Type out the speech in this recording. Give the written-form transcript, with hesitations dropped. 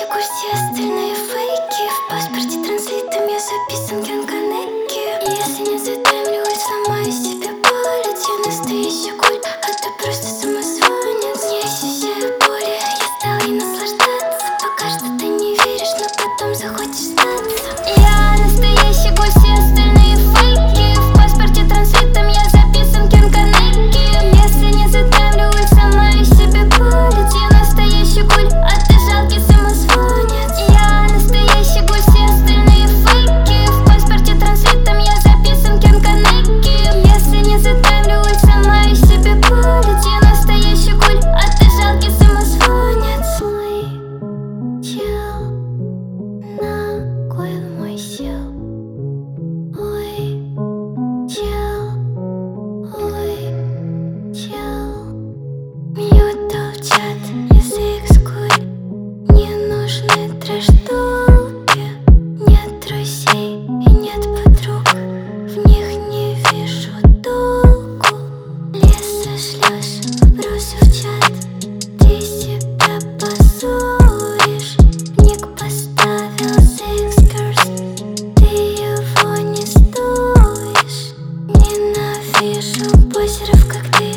гуль, все остальные фейки. В паспорте транслитом я записан Кен Канеки. Если не задаймлю руль, сломаю себе палец. Я настоящий гуль, а ты просто самозванец. Не ощущаю боли, я стала ей наслаждаться. Пока что ты не веришь, но потом захочешь сдаться. Я настоящий гуль, все остальные фейки. В паспорте транслитом я записан Кен Канеки. Если не задаймлю руль, сломаю себе палец. Я настоящий гуль, а ты жалкий самозванец. Я настоящий гуль, все остальные фейки. В паспорте транслитом я записан Кен Канеки. Если не задаймлю руль, сломаю себе палец. Я настоящий гуль, а ты жалкий самозванец. Мой чел на койл мой сел. Ой, чел, мьютал в чат, язык скуль. Не нужны трэш-толки. Нет друзей и нет подруг, в них не вижу толку. Леса шлёшь вопросы в чат, ты себя позоришь. Ник поставил Six Girls, ты его не стоишь. Ненавижу позеров, как ты.